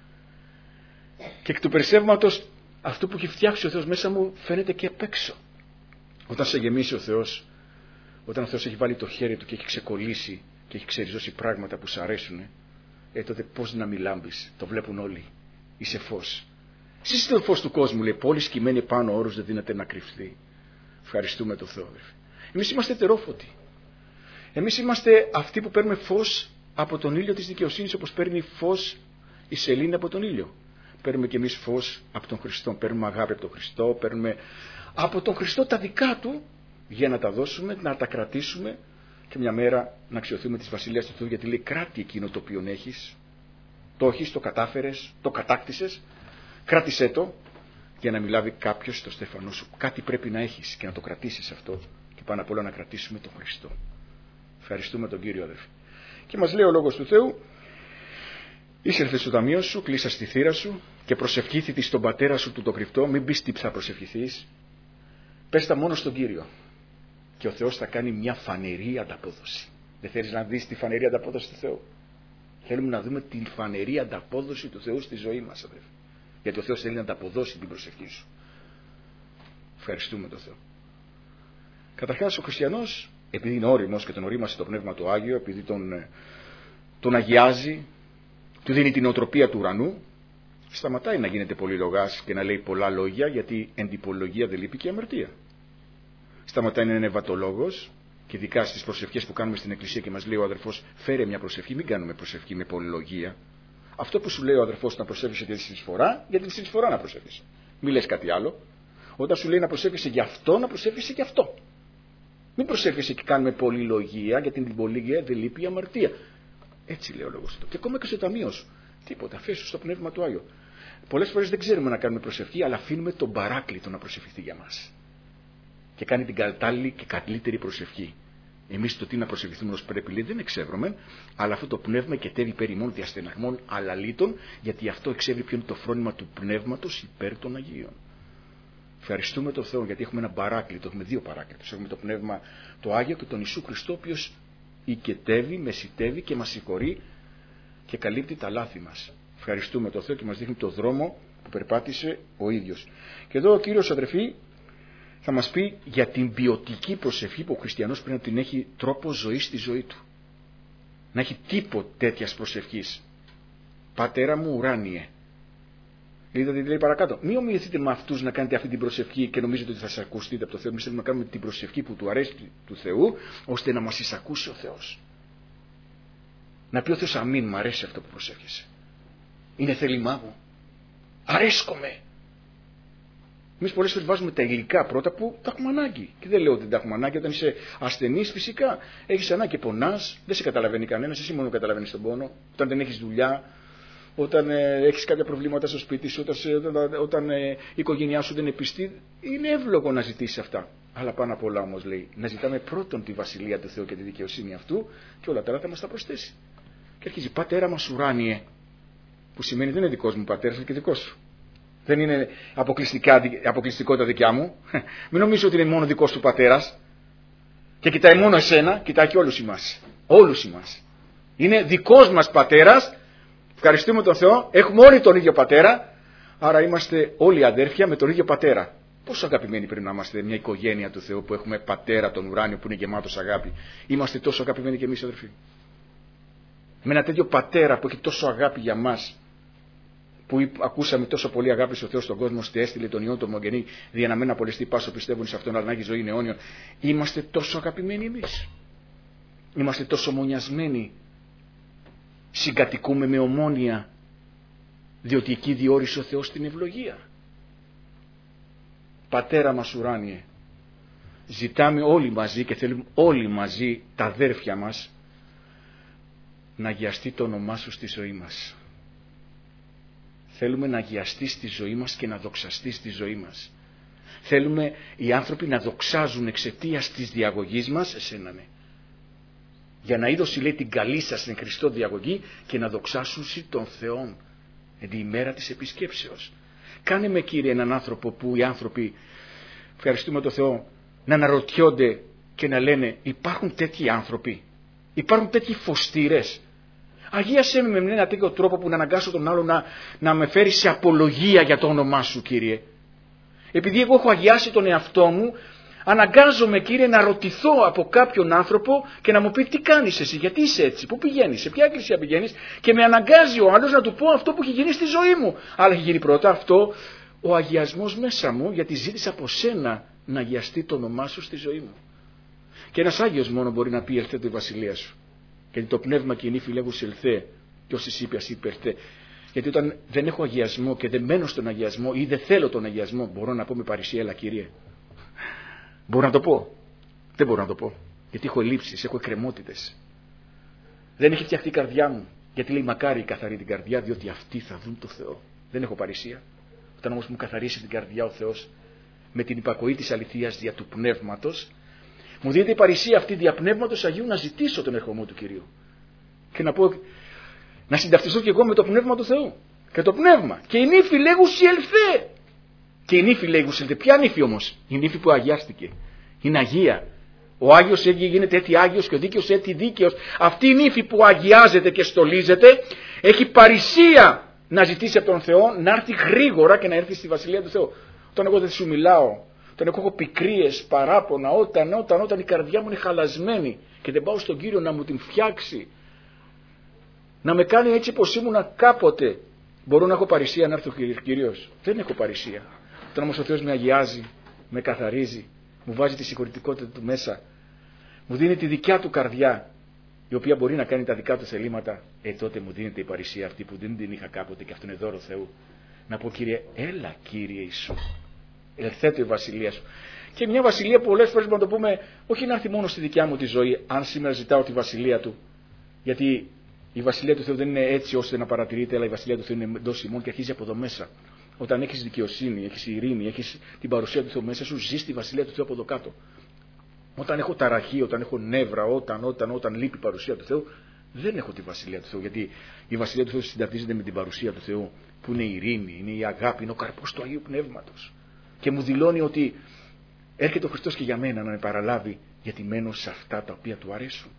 Και εκ του περισσεύματος αυτό που έχει φτιάξει ο Θεός μέσα μου φαίνεται και απ' έξω. Όταν σε γεμίσει ο Θεός, όταν ο Θεός έχει βάλει το χέρι Του και έχει ξεκολλήσει και έχει ξεριζώσει πράγματα που σ' αρέσουν, ε, τότε πώς να μην λάμπεις? Το βλέπουν όλοι. Είσαι φως. Εσύ είστε το φως του κόσμου, λέει. Πόλη σκυμμένη πάνω, όρος δεν δύναται να κρυφθεί. Ευχαριστούμε τον Θεό. Εμείς είμαστε τερόφωτοι. Εμείς είμαστε αυτοί που παίρνουμε φως από τον ήλιο της δικαιοσύνης, όπως παίρνει φως η σελήνη από τον ήλιο. Παίρνουμε και εμείς φως από τον Χριστό. Παίρνουμε αγάπη από τον Χριστό. Παίρνουμε από τον Χριστό τα δικά Του για να τα δώσουμε, να τα κρατήσουμε και μια μέρα να αξιωθούμε της Βασιλείας του Θεού, γιατί λέει κράτη εκείνο το οποίο έχεις. Το έχεις, το κατάφερες, το κατάκτησες. Κράτησέ το για να μιλάβει κάποιος στο στέφανό σου. Κάτι πρέπει να έχεις και να το κρατήσεις αυτό. Και πάνω απ' όλα να κρατήσουμε τον Χριστό. Ευχαριστούμε τον Κύριο, αδερφοί. Και μας λέει ο Λόγος του Θεού, εισέλθε στο ταμείο σου, κλείσα στη θύρα σου και προσευχήθητη στον πατέρα σου του το κρυφτό. Μην πεις τι θα προσευχηθείς. Πες τα μόνο στον Κύριο. Και ο Θεός θα κάνει μια φανερή ανταπόδοση. Δεν θέλεις να δεις τη φανερή ανταπόδοση του Θεού? Θέλουμε να δούμε τη φανερή ανταπόδοση του Θεού στη ζωή μας, αδερφοί. Γιατί ο Θεός θέλει να ανταποδώσει την προσευχή σου. Ευχαριστούμε τον Θεό. Καταρχάς ο χριστιανός, επειδή είναι όριμος και τον ορίμασε το Πνεύμα του Άγιο, επειδή τον, τον αγιάζει, του δίνει την οτροπία του ουρανού, Σταματάει να γίνεται πολυλογάς και να λέει πολλά λόγια, γιατί εν την πολυλογία δεν λείπει και η αμαρτία. Σταματάει να είναι ευατολόγος, και ειδικά στις προσευχές που κάνουμε στην εκκλησία και μας λέει ο αδερφός, φέρε μια προσευχή, μην κάνουμε προσευχή με πολυλογία. Αυτό που σου λέει ο αδερφός να προσεύχεσαι για τη συνεισφορά, για την συνεισφορά να προσεύχεσαι. Μην λες κάτι άλλο. Όταν σου λέει να προσεύχεσαι για αυτό, να προσεύχεσαι για αυτό. Μην προσεύχεσαι και κάνουμε πολυλογία, γιατί την πολυλογία δεν λείπει η αμαρτία. Έτσι λέει ο λόγος του. Και ακόμα και στο ταμείο σου. Τίποτα, αφήσου στο πνεύμα του Άγιο. Πολλές φορές δεν ξέρουμε να κάνουμε προσευχή, αλλά αφήνουμε τον παράκλητο να προσευχηθεί για μας. Και κάνει την κατάλληλη και καλύτερη προσευχή. Εμείς το τι να προσευχηθούμε ως πρέπει λέει δεν εξεύρουμε, αλλά αυτό το πνεύμα εκετεύει περί μόνο διαστεναγμών αλαλήτων, γιατί αυτό εξεύρει ποιο είναι το φρόνημα του πνεύματος υπέρ των Αγίων. Ευχαριστούμε τον Θεό, γιατί έχουμε ένα παράκλητο, έχουμε δύο παράκλητους. Έχουμε το πνεύμα το Άγιο και τον Ιησού Χριστό, ο οποίος οικετεύει, μεσητεύει και μας συγχωρεί και καλύπτει τα λάθη μας. Ευχαριστούμε τον Θεό και μας δείχνει το δρόμο που περπάτησε ο ίδιος. Και εδώ ο Κύριος, αδερφοί, θα μας πει για την ποιοτική προσευχή που ο χριστιανός πρέπει να την έχει τρόπο ζωής στη ζωή του. Να έχει τύπο τέτοιας προσευχής. Πατέρα μου ουράνιε. Είδατε τι λέει παρακάτω. Μην ομοιωθείτε με αυτούς να κάνετε αυτή την προσευχή και νομίζετε ότι θα σας ακουστείτε από το Θεό. Εμείς θέλουμε να κάνουμε την προσευχή που του αρέσει του Θεού, ώστε να μας εισακούσει ο Θεός. Να πει ο Θεός αμήν, μου αρέσει αυτό που προσεύχεσαι. Είναι θέλημά μου. Αρέσκομαι. Εμείς πολλές φορές βάζουμε τα υλικά πρώτα που τα έχουμε ανάγκη. Και δεν λέω ότι δεν τα έχουμε ανάγκη. Όταν είσαι ασθενής, φυσικά έχεις ανάγκη και πονάς, δεν σε καταλαβαίνει κανένας, εσύ μόνο καταλαβαίνεις τον πόνο. Όταν δεν έχεις δουλειά, όταν ε, έχεις κάποια προβλήματα στο σπίτι σου, όταν, όταν, όταν ε, η οικογένειά σου δεν είναι πιστή, είναι εύλογο να ζητήσεις αυτά. Αλλά πάνω απ' όλα όμως λέει, να ζητάμε πρώτον τη βασιλεία του Θεού και τη δικαιοσύνη αυτού και όλα τα άλλα θα μας τα προσθέσει. Και αρχίζει, πατέρα μας ουράνιε, που σημαίνει δεν είναι δικός μου πατέρας, είναι και δικός σου. Δεν είναι αποκλειστικότητα δικιά μου. Μην νομίζω ότι είναι μόνο δικός του πατέρας και κοιτάει μόνο εσένα, κοιτάει και όλους εμάς. Όλους εμάς. Είναι δικός μας πατέρας. Ευχαριστούμε τον Θεό. Έχουμε όλοι τον ίδιο πατέρα. Άρα είμαστε όλοι αδέρφια με τον ίδιο πατέρα. Πόσο αγαπημένοι πρέπει να είμαστε μια οικογένεια του Θεού που έχουμε πατέρα τον ουράνιο που είναι γεμάτος αγάπη. Είμαστε τόσο αγαπημένοι και εμείς αδερφοί. Με ένα τέτοιο πατέρα που έχει τόσο αγάπη για μας. Που ακούσαμε τόσο πολύ αγάπη στο Θεό στον κόσμο, ώστε έστειλε τον Υιόν του Μονογενή, δια να μην απολεστεί πάσο πιστεύουν σε αυτόν, αλλά να έχει ζωή αιώνιον. Είμαστε τόσο αγαπημένοι εμείς. Είμαστε τόσο μονιασμένοι. Συγκατοικούμε με ομόνοια, διότι εκεί διόρισε ο Θεός την ευλογία. Πατέρα μας ουράνιε, ζητάμε όλοι μαζί και θέλουμε όλοι μαζί τα αδέρφια μας να αγιαστεί το όνομά σου στη ζωή μας. Θέλουμε να αγιαστεί στη ζωή μας και να δοξαστεί στη ζωή μας. Θέλουμε οι άνθρωποι να δοξάζουν εξαιτίας της διαγωγής μας, εσένα ναι. Για να είδωση λέει την καλή σας εν Χριστώ διαγωγή και να δοξάσουν τον Θεόν εν τη ημέρα της επισκέψεως. Κάνε με Κύριε έναν άνθρωπο που οι άνθρωποι, ευχαριστούμε τον Θεό, να αναρωτιόνται και να λένε υπάρχουν τέτοιοι άνθρωποι, υπάρχουν τέτοιοι φωστήρες. Αγίασέ με με ένα τέτοιο τρόπο που να αναγκάσω τον άλλο να, να με φέρει σε απολογία για το όνομά σου Κύριε. Επειδή εγώ έχω αγιάσει τον εαυτό μου, αναγκάζομαι Κύριε να ρωτηθώ από κάποιον άνθρωπο και να μου πει τι κάνεις εσύ, γιατί είσαι έτσι, πού πηγαίνεις, σε ποια εκκλησία πηγαίνεις, και με αναγκάζει ο άλλος να του πω αυτό που έχει γίνει στη ζωή μου. Αλλά έχει γίνει πρώτα αυτό ο αγιασμός μέσα μου, γιατί ζήτησα από σένα να αγιαστεί το όνομά σου στη ζωή μου. Και ένας Άγιος μόνο μπορεί να πει ελθέ τη βασιλεία σου. Γιατί το πνεύμα και η νύφη λέγους ελθέ, και όσοι είπε ας υπερθέ. Γιατί όταν δεν έχω αγιασμό και δεν μένω στον αγιασμό ή δεν θέλω τον αγιασμό, μπορώ να πω με παρησία, έλα Κύριε. Μπορώ να το πω. Δεν μπορώ να το πω. Γιατί έχω ελλείψεις, έχω εκκρεμότητες. Δεν έχει φτιαχτεί η καρδιά μου. Γιατί λέει μακάρι η καθαρή την καρδιά, διότι αυτοί θα δουν το Θεό. Δεν έχω παρησία. Όταν όμως μου καθαρίσει την καρδιά ο Θεός με την υπακοή της αληθείας δια του πνεύματος, μου δίνεται η παρησία αυτή δια πνεύματος Αγίου να ζητήσω τον ερχομό του Κυρίου. Και να πω, να συνταυτιστώ και εγώ με το πνεύμα του Θεού. Και το πνεύμα. Και η νύφη λέγουσι ελθέ. Και η νύφη λέγουσι ελθέ. Ποια νύφη όμως? Η νύφη που αγιάστηκε. Είναι Αγία. Ο Άγιος γίνεται έτσι Άγιος και ο δίκαιος έτσι δίκαιος. Αυτή η νύφη που αγιάζεται και στολίζεται έχει παρησία να ζητήσει από τον Θεό να έρθει γρήγορα και να έρθει στη Βασιλεία του Θεού. Όταν εγώ δεν σου μιλάω, όταν εγώ έχω πικρίες, παράπονα, όταν, όταν, όταν η καρδιά μου είναι χαλασμένη και δεν πάω στον Κύριο να μου την φτιάξει, να με κάνει έτσι πως ήμουνα κάποτε, Μπορώ να έχω παρησία να έρθω Κύριος. Δεν έχω παρησία. Όταν όμως ο Θεός με αγιάζει, με καθαρίζει, μου βάζει τη συγχωρητικότητα του μέσα, μου δίνει τη δικιά του καρδιά, η οποία μπορεί να κάνει τα δικά του θελήματα, ε τότε μου δίνεται η παρησία αυτή που δεν την είχα κάποτε και αυτό είναι δώρο Θεού. Να πω, Κύριε, έλα Κύριε Ιησού, ελθέτω η βασιλεία σου. Και μια βασιλεία που πολλές φορές μπορούμε να το πούμε, όχι να έρθει μόνο στη δικιά μου τη ζωή, αν σήμερα ζητάω τη βασιλεία του. Γιατί η βασιλεία του Θεού δεν είναι έτσι ώστε να παρατηρείται, αλλά η βασιλεία του Θεού είναι εντός ημών και αρχίζει από εδώ μέσα. Όταν έχεις δικαιοσύνη, έχεις ειρήνη, έχεις την παρουσία του Θεού μέσα σου, ζεις τη βασιλεία του Θεού από εδώ κάτω. Όταν έχω ταραχή, όταν έχω νεύρα, όταν, όταν, όταν λείπει η παρουσία του Θεού, δεν έχω τη βασιλεία του Θεού. Γιατί η βασιλεία του Θεού συνταρτίζεται με την παρουσία του Θεού, που είναι η ειρήνη, είναι η αγάπη, είναι ο καρπός του Αγίου Πνεύματος. Και μου δηλώνει ότι έρχεται ο Χριστός και για μένα να με παραλάβει, γιατί μένω σε αυτά τα οποία του αρέσουν.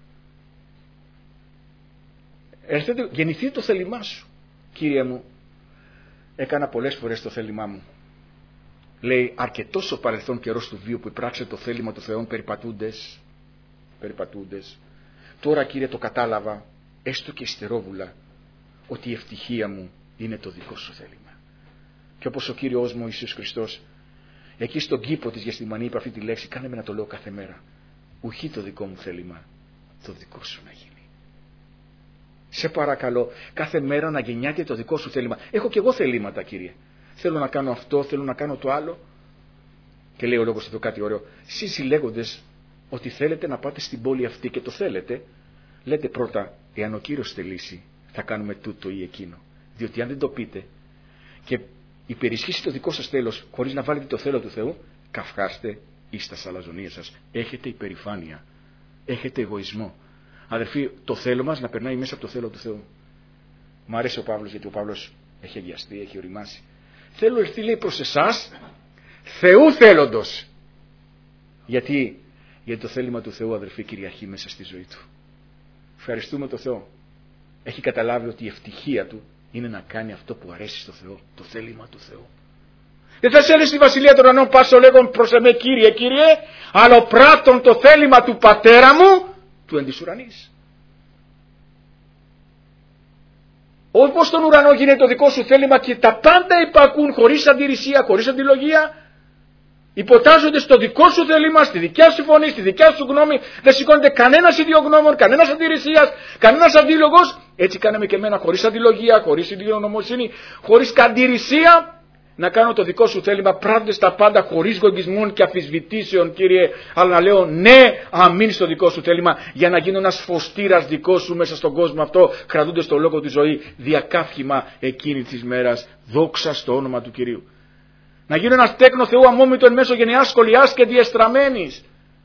Έρχεται, γεννηθεί το θέλημά σου. Κύριε μου, έκανα πολλές φορές το θέλημά μου. Λέει, αρκετός ο παρελθόν καιρός του βίου που υπράξε το θέλημα του Θεού περιπατούντες, περιπατούντες. Τώρα, Κύριε, το κατάλαβα, έστω και υστερόβουλα, ότι η ευτυχία μου είναι το δικό σου θέλημα. Και όπως ο Κύριος μου ο Ιησούς Χριστός, εκεί στον κήπο της Γεσθημανή είπε αυτή τη λέξη, κάνε με να το λέω κάθε μέρα. Ουχή το δικό μου θέλημα, το δικό σου να γίνει. Σε παρακαλώ, κάθε μέρα να γεννιάται το δικό σου θέλημα. Έχω και εγώ θελήματα, Κύριε. Θέλω να κάνω αυτό, θέλω να κάνω το άλλο. Και λέει ο λόγος εδώ κάτι ωραίο. Εσείς συλλέγοντες ότι θέλετε να πάτε στην πόλη αυτή και το θέλετε, λέτε πρώτα, εάν ο Κύριος θελήσει, θα κάνουμε τούτο ή εκείνο. Διότι αν δεν το πείτε και υπερισχύσει το δικό σας θέλος χωρίς να βάλετε το θέλω του Θεού, καυχάστε εις τα σαλαζονία σας. Έχετε υπερηφάνεια, έχετε εγωισμό. Αδερφοί, το θέλω μας να περνάει μέσα από το θέλω του Θεού. Μ' αρέσει ο Παύλος, γιατί ο Παύλος έχει αγιαστεί, έχει οριμάσει. Θέλω έρθει, λέει, προς εσάς Θεού θέλοντος. Γιατί, γιατί το θέλημα του Θεού, αδερφοί, κυριαρχεί μέσα στη ζωή του. Ευχαριστούμε τον Θεό. Έχει καταλάβει ότι η ευτυχία του είναι να κάνει αυτό που αρέσει στο Θεό, το θέλημα του Θεού. Δεν θα σε στη βασιλεία των ουρανών πάσω λέγον προς εμέ Κύριε, Κύριε, αλλά πράττων το θέλημα του Πατέρα μου του εν της ουρανής. Όπως στον ουρανό γίνεται το δικό σου θέλημα και τα πάντα υπακούν χωρίς αντιρρησία, χωρίς αντιλογία, υποτάσσονται στο δικό σου θέλημα, στη δικιά σου φωνή, στη δικιά σου γνώμη, δεν σηκώνεται κανένας ιδιογνώμων, κανένας αντιρρησίας, κανένας αντίλογος. Έτσι κάναμε και εμένα, χωρίς αντιλογία, χωρίς ιδιογνωμοσύνη, χωρίς αντιρρησία, να κάνω το δικό σου θέλημα, πράττοντας τα πάντα χωρίς γογγισμών και αφισβητήσεων, Κύριε, αλλά να λέω ναι, αμήν στο δικό σου θέλημα, για να γίνω ένας φωστήρας δικός σου μέσα στον κόσμο αυτό, κρατούνται το λόγο τη ζωή, διακαύχημα εκείνη της μέρας, δόξα στο όνομα του Κυρίου. Να γίνω ένας τέκνο Θεού αμόμητο εν μέσω γενεάς σκολιάς και διεστραμμένης.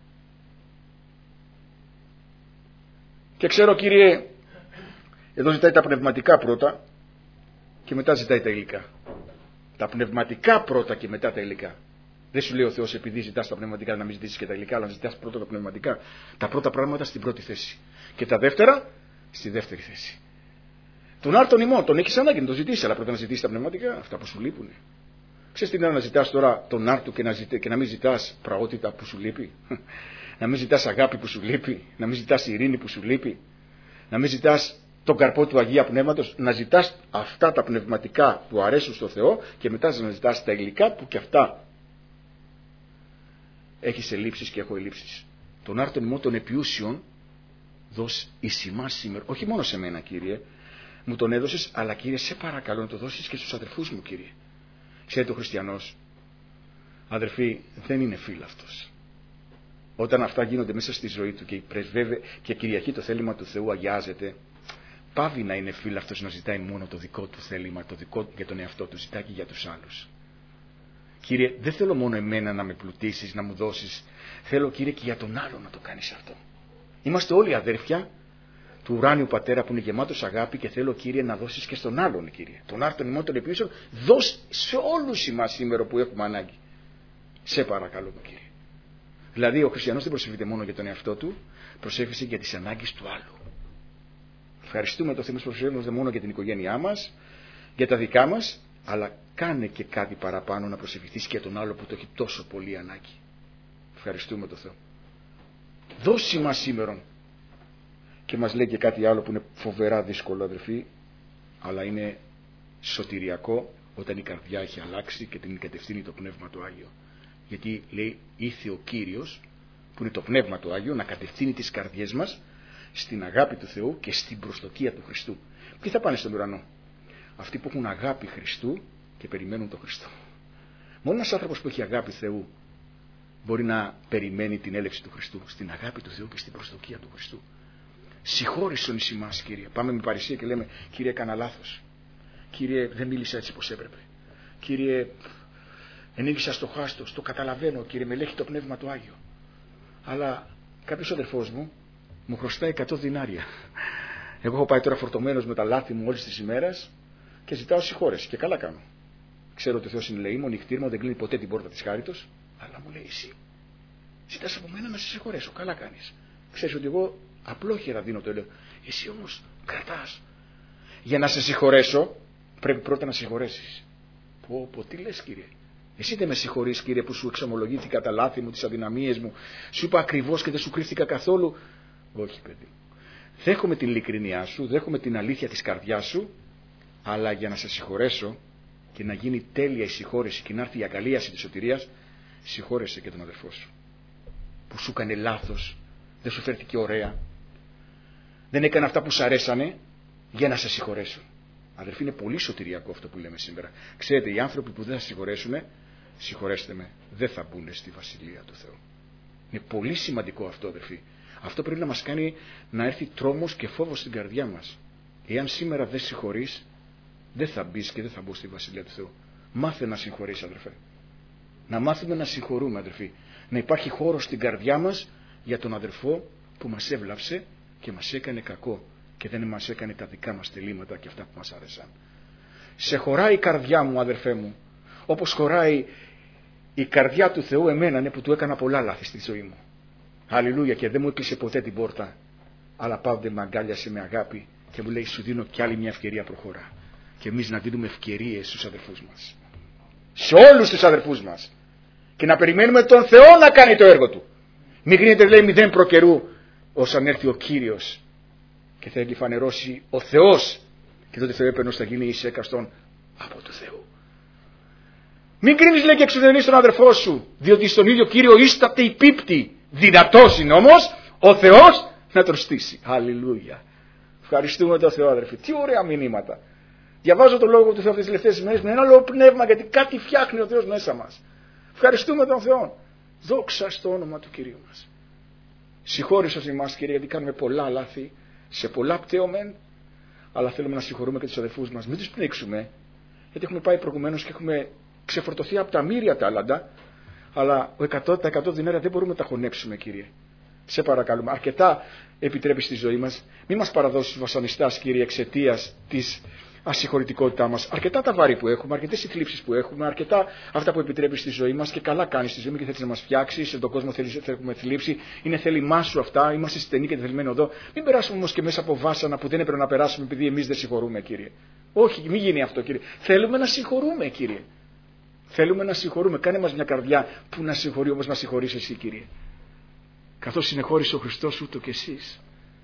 Και ξέρω, Κύριε, εδώ ζητάει τα πνευματικά πρώτα και μετά ζητάει τα υλικά. Τα πνευματικά πρώτα και μετά τα υλικά. Δεν σου λέει ο Θεός επειδή ζητάς τα πνευματικά να μην ζητήσεις και τα υλικά, αλλά να ζητάς πρώτα τα πνευματικά. Τα πρώτα πράγματα στην πρώτη θέση. Και τα δεύτερα στη δεύτερη θέση. Τον άρτον ημών τον έχεις ανάγκη να το ζητήσεις, αλλά πρώτα να ζητήσεις τα πνευματικά, αυτά που σου λείπουν. Ξέρεις τι είναι να ζητάς τώρα τον άρτο και να, ζητά, και να μην ζητάς πραγότητα που σου λείπει. Να μην ζητάς αγάπη που σου λείπει. Να μην ζητάς ειρήνη που σου λείπει. Να μην ζητάς τον καρπό του Αγία Πνεύματος, να ζητάς αυτά τα πνευματικά που αρέσουν στο Θεό και μετά να ζητάς τα υλικά που και αυτά έχεις ελλείψεις και έχω ελλείψεις. Τον άρτον ημών των επιούσιων δώσ' εις ημάς σήμερα, όχι μόνο σε μένα, Κύριε, μου τον έδωσες, αλλά, Κύριε, σε παρακαλώ να το δώσεις και στους αδερφούς μου, Κύριε. Ξέρετε, ο χριστιανός, αδερφοί, δεν είναι φύλαυτος. Όταν αυτά γίνονται μέσα στη ζωή του και πρεσβεύει και κυριαρχεί το θέλημα του Θεού, αγιάζεται, πάβει να είναι φύλαυτος να ζητάει μόνο το δικό του θέλημα, το δικό για τον εαυτό του, ζητάει και για τους άλλους. Κύριε, δεν θέλω μόνο εμένα να με πλουτίσεις, να μου δώσεις. Θέλω, Κύριε, και για τον άλλο να το κάνεις αυτό. Είμαστε όλοι αδέρφια του ουράνιου Πατέρα που είναι γεμάτος αγάπη και θέλω, Κύριε, να δώσεις και στον άλλον, Κύριε. Τον άρτον ημών των επιούσιων, δώσ' σε όλους εμάς σήμερα που έχουμε ανάγκη. Σε παρακαλώ, Κύριε. Δηλαδή, ο χριστιανός δεν προσεύχεται μόνο για τον εαυτό του, προσεύχεται για τις ανάγκες του άλλου. Ευχαριστούμε το Θεό που προσεύχεται μόνο για την οικογένειά μας, για τα δικά μας, αλλά κάνε και κάτι παραπάνω να προσευχηθείς και τον άλλο που το έχει τόσο πολύ ανάγκη. Ευχαριστούμε το Θεό. Δώσει μας σήμερον. Και μας λέει και κάτι άλλο που είναι φοβερά δύσκολο, αδερφοί, αλλά είναι σωτηριακό όταν η καρδιά έχει αλλάξει και την κατευθύνει το Πνεύμα του Άγιο. Γιατί λέει ήρθε ο Κύριος, που είναι το Πνεύμα του Άγιο, να κατευθύνει τις καρδιές μας στην αγάπη του Θεού και στην προσδοκία του Χριστού. Ποιοι θα πάνε στον ουρανό? Αυτοί που έχουν αγάπη Χριστού και περιμένουν τον Χριστό. Μόνο ένας άνθρωπος που έχει αγάπη Θεού μπορεί να περιμένει την έλευση του Χριστού, στην αγάπη του Θεού και στην προσδοκία του Χριστού. Συγχώρησον εις ημάς, Κύριε. Πάμε με παρησία και λέμε, Κύριε, έκανα λάθος. Κύριε, δεν μίλησα έτσι πως έπρεπε. Κύριε, ενήγησα στο χάστος, το καταλαβαίνω, Κύριε, με ελέγχει το Πνεύμα του Άγιο. Αλλά κάποιος αδερφός μου μου χρωστάει εκατό δινάρια. Εγώ έχω πάει τώρα φορτωμένος με τα λάθη μου όλης της ημέρας και ζητάω συγχώρεση. Και καλά κάνω. Ξέρω ότι ο Θεός είναι ελεήμων, νυχτήρμα, δεν κλείνει ποτέ την πόρτα της χάριτος. Αλλά μου λέει, εσύ ζητάς από μένα να σε συγχωρέσω. Καλά κάνεις. Ξέρεις ότι εγώ απλόχερα δίνω το ελέγχο. Εσύ όμως κρατάς. Για να σε συγχωρέσω πρέπει πρώτα να συγχωρέσεις. Πω, πω, τι λες, Κύριε? Εσύ δεν με συγχωρείς, Κύριε, που σου εξομολογήθηκα τα λάθη μου, τις αδυναμίες μου. Σου είπα ακριβώς και δεν σου κρύφτηκα καθόλου. Όχι, παιδί. Δέχομαι την ειλικρινιά σου, δέχομαι την αλήθεια της καρδιάς σου, αλλά για να σε συγχωρέσω και να γίνει τέλεια η συγχώρεση και να έρθει η ακαλίαση της σωτηρίας, συγχώρεσε και τον αδερφό σου που σου έκανε λάθος, δεν σου φέρθηκε ωραία, δεν έκανε αυτά που σου αρέσανε, για να σε συγχωρέσω. Αδερφοί, είναι πολύ σωτηριακό αυτό που λέμε σήμερα. Ξέρετε, οι άνθρωποι που δεν θα συγχωρέσουν, συγχωρέστε με, δεν θα μπουν στη Βασιλεία του Θεού. Είναι πολύ σημαντικό αυτό, αδερφοί. Αυτό πρέπει να μας κάνει να έρθει τρόμος και φόβος στην καρδιά μας. Εάν σήμερα δεν συγχωρείς, δεν θα μπεις και δεν θα μπω στη Βασιλεία του Θεού. Μάθε να συγχωρείς, αδερφέ. Να μάθουμε να συγχωρούμε, αδερφοί. Να υπάρχει χώρος στην καρδιά μας για τον αδερφό που μας έβλαψε και μας έκανε κακό και δεν μας έκανε τα δικά μας τελήματα και αυτά που μας άρεσαν. Σε χωράει η καρδιά μου, αδερφέ μου, όπως χωράει η καρδιά του Θεού εμένα, ναι, που του έκανα πολλά λάθη στη ζωή μου. Αλληλούια, και δεν μου έκλεισε ποτέ την πόρτα, αλλά πάντοτε με αγκάλιασε με αγάπη και μου λέει, σου δίνω κι άλλη μια ευκαιρία, προχώρα. Και εμείς να δίνουμε ευκαιρίες στους αδερφούς μας, σε όλους τους αδερφούς μας, και να περιμένουμε τον Θεό να κάνει το έργο του. Μην κρίνεται, λέει, μηδέν προκαιρού, όσαν έρθει ο Κύριος και θα φανερώσει ο Θεός, και τότε Θεό θα γίνει εις έκαστον από του Θεού. Μην κρίνεις, λέει, και εξουδενείς τον αδερφό σου, διότι στον ίδιο Κύριο ίσταται η πίπτη. Δυνατός είναι όμως ο Θεός να τον στήσει. Αλληλούια. Ευχαριστούμε τον Θεό, αδερφοί. Τι ωραία μηνύματα. Διαβάζω το λόγο του Θεού αυτές τις τελευταίες ημέρες με ένα άλλο πνεύμα, γιατί κάτι φτιάχνει ο Θεός μέσα μας. Ευχαριστούμε τον Θεό. Δόξα στο όνομα του Κυρίου μας. Συγχώρησε εμάς, Κύριε, γιατί κάνουμε πολλά λάθη, σε πολλά πτέωμεν, αλλά θέλουμε να συγχωρούμε και τους αδερφούς μας. Μην τους πνίξουμε, γιατί έχουμε πάει προηγουμένως και έχουμε ξεφορτωθεί από τα μύρια τάλαντα, αλλά ο εκατό, τα εκατό δινάρια δεν μπορούμε να τα χωνέψουμε, Κύριε. Σε παρακαλούμε. Αρκετά επιτρέπεις στη ζωή μας. Μην μας παραδώσεις βασανιστάς, Κύριε, εξαιτίας της ασυγχωρητικότητά μας. Αρκετά τα βάρη που έχουμε, αρκετές οι θλίψεις που έχουμε, αρκετά αυτά που επιτρέπεις στη ζωή μας, και καλά κάνεις στη ζωή μας και θέλεις να μας φτιάξεις. Σε τον κόσμο θέλεις, έχουμε θλίψη. Είναι θέλημά σου αυτά. Είμαστε στενοί και θελημένοι εδώ. Μην περάσουμε όμως και μέσα από βάσανα που δεν έπρεπε να περάσουμε επειδή εμείς δεν συγχωρούμε, Κύριε. Όχι, μην γίνει αυτό, Κύριε. Θέλουμε να συγχωρούμε, Κύριε. Θέλουμε να συγχωρούμε. Κάνε μας μια καρδιά που να συγχωρεί όπως να συγχωρείς εσύ, Κύριε. Καθώς συνεχώρησε ο Χριστός, ούτω και εσείς.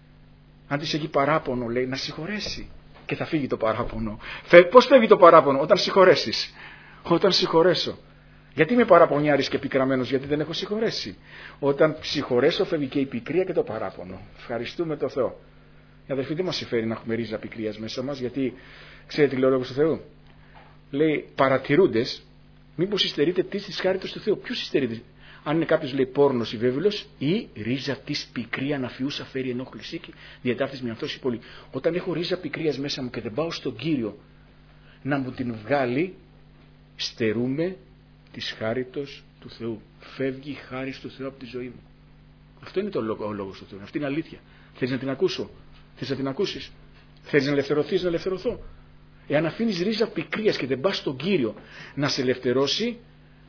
Αν της έχει παράπονο, λέει, να συγχωρέσει και θα φύγει το παράπονο. Πώς φεύγει το παράπονο? Όταν συγχωρέσεις. Όταν συγχωρέσω. Γιατί είμαι παραπονιάρης και πικραμένος? Γιατί δεν έχω συγχωρέσει. Όταν συγχωρέσω φεύγει και η πικρία και το παράπονο. Ευχαριστούμε τον Θεό. Οι αδελφοί, δεν μας συμφέρει να έχουμε ρίζα πικρίας μέσα μας, γιατί ξέρετε τι λέει ο λόγος του Θεού? Λέει, παρατηρούντες, μήπως υστερείτε της χάριτος του Θεού. Ποιος υστερείται? Αν είναι κάποιος, λέει, πόρνος ή βέβυλος, ή ρίζα της πικρία να φιούσα φέρει ενόχληση και διατάφτης με αυτός η πολύ. Όταν έχω ρίζα πικρίας μέσα μου και δεν πάω στον Κύριο να μου την βγάλει, στερούμε της χάριτος του Θεού. Φεύγει η χάρις του Θεού από τη ζωή μου. Αυτό είναι το λόγο, ο λόγος του Θεού. Αυτή είναι αλήθεια. Θέλεις να την ακούσω? Θέλεις να την ακούσεις? Θέλεις να ελευθερωθείς? Να ελευθερωθώ. Εάν αφήνεις ρίζα πικρίας και δεν πας στον Κύριο να σε ελευθερώσει,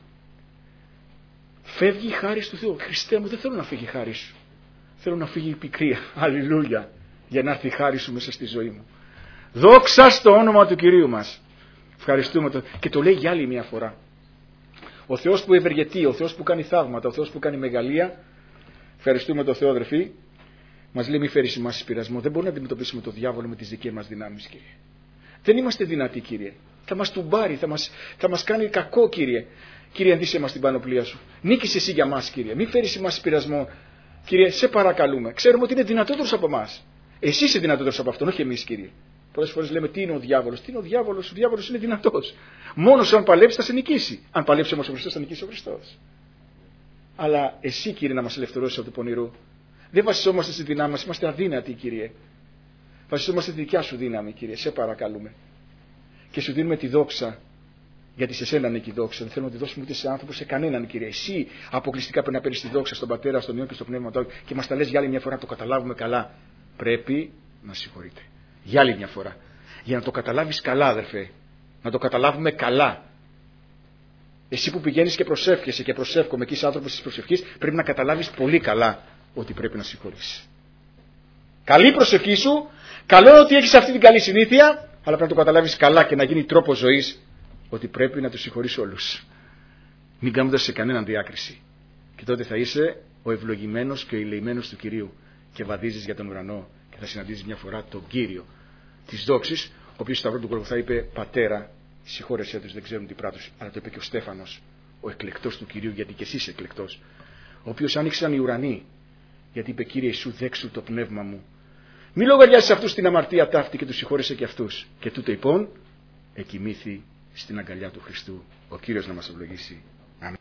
φεύγει η χάρη του Θεού. Χριστέ μου, δεν θέλω να φύγει η χάρη σου. Θέλω να φύγει η πικρία. Αλληλούια. Για να έρθει η χάρη σου μέσα στη ζωή μου. Δόξα στο όνομα του Κυρίου μας. Ευχαριστούμε τον. Και το λέει για άλλη μια φορά. Ο Θεός που ευεργετεί, ο Θεός που κάνει θαύματα, ο Θεός που κάνει μεγαλεία. Ευχαριστούμε τον Θεό, αδερφοί. Μας λέει, μη φέρεις εμάς εις πειρασμό. Δεν μπορούμε να αντιμετωπίσουμε τον διάβολο με τις δικές μας δυνάμεις, Κύριε. Δεν είμαστε δυνατοί, Κύριε. Θα μας τουμπάρει, θα μας, θα μας κάνει κακό, Κύριε. Κύριε, αντίσε μας την πανοπλία σου. Νίκησε εσύ για μας, Κύριε. Μην φέρεις εμάς πειρασμό. Κύριε, σε παρακαλούμε. Ξέρουμε ότι είναι δυνατότερος από εμάς. Εσύ είσαι δυνατότερος από αυτόν, όχι εμείς, Κύριε. Πολλές φορές λέμε τι είναι ο διάβολος. Τι είναι ο διάβολος. Ο διάβολος είναι δυνατός. Μόνος αν παλέψει θα σε νικήσει. Αν παλέψει όμως ο Χριστός θα νικήσει ο Χριστός. Αλλά εσύ, Κύριε, να μας ελευθερώσεις από το πονηρού. Δεν βασιζόμαστε στη δύναμη μας. Είμαστε αδύνατοι, Κύριε. Βασιζόμαστε στη δικιά σου δύναμη, Κύριε. Σε παρακαλούμε. Και σου δίνουμε τη δόξα. Γιατί σε σένα είναι και η δόξα. Δεν θέλουμε να τη δώσουμε ούτε σε άνθρωπο, σε κανέναν, Κύριε. Εσύ αποκλειστικά πρέπει να παίρνει τη δόξα στον Πατέρα, στον Υιό και στο Πνεύμα του Άγιου και μας τα λες για άλλη μια φορά να το καταλάβουμε καλά. Πρέπει να συγχωρείτε. Για άλλη μια φορά. Για να το καταλάβεις καλά, αδερφέ. Να το καταλάβουμε καλά. Εσύ που πηγαίνεις και προσεύχεσαι και προσεύχομαι και είσαι άνθρωπος της προσευχής, πρέπει να καταλάβεις πολύ καλά ότι πρέπει να συγχωρήσεις. Καλή προσευχή σου. Καλό ότι έχεις αυτή την καλή συνήθεια, αλλά πρέπει να το καταλάβεις καλά και να γίνει τρόπος ζωής. Ότι πρέπει να τους συγχωρείς όλους. Μην κάνοντας σε κανέναν διάκριση. Και τότε θα είσαι ο ευλογημένος και ο ηλεημένος του Κυρίου. Και βαδίζεις για τον ουρανό. Και θα συναντήσεις μια φορά τον Κύριο της δόξης, ο οποίος στο σταυρό του Γολγοθά είπε: Πατέρα, συγχώρεσέ τους, δεν ξέρουν τι πράττουν. Αλλά το είπε και ο Στέφανος, ο εκλεκτός του Κυρίου, γιατί και εσύ είσαι εκλεκτός. Ο οποίος άνοιξαν οι ουρανοί. Γιατί είπε: Κύριε Ιησού, δέξου το πνεύμα μου. Μη λογαριάσεις αυτούς την αμαρτία ταύτη και τους συγχώρεσαι και αυτούς. Και τούτο λοιπόν εκοιμήθη στην αγκαλιά του Χριστού. Ο Κύριος να μας ευλογήσει.